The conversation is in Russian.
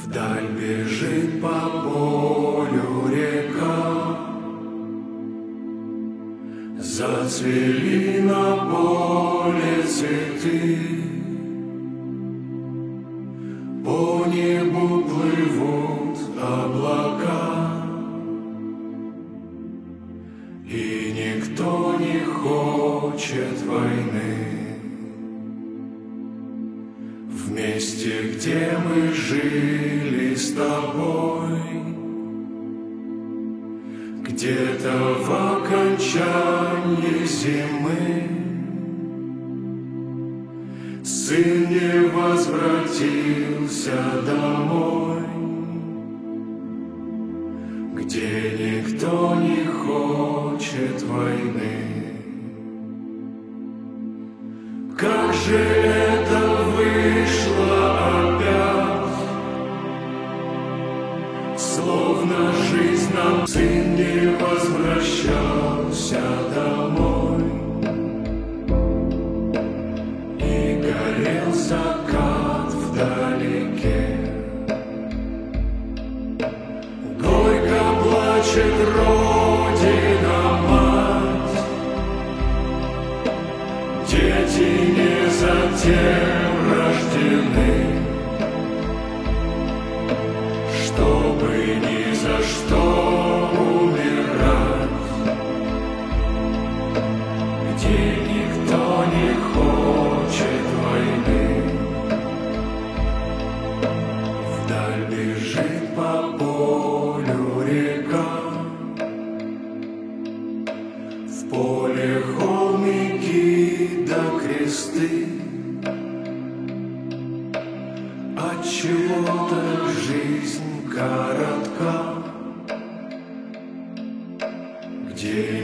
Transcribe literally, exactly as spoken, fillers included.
Вдаль бежит по полю река, зацвели на поле цветы, по небу плывут облака, и никто не хочет войны. В месте, где мы жили с тобой, где-то в окончании зимы, сын не возвратился домой, где никто не хочет войны. Как же это вышло опять, словно жизнь нам сын не возвращался домой, и горел закат вдалеке. Горько плачет Родина-мать, дети не затем рождены, чтобы ни за что умирать, где никто не хочет войны. Вдаль бежит по полю река, в поле холмики да кресты. Отчего-то жизнь коротка, где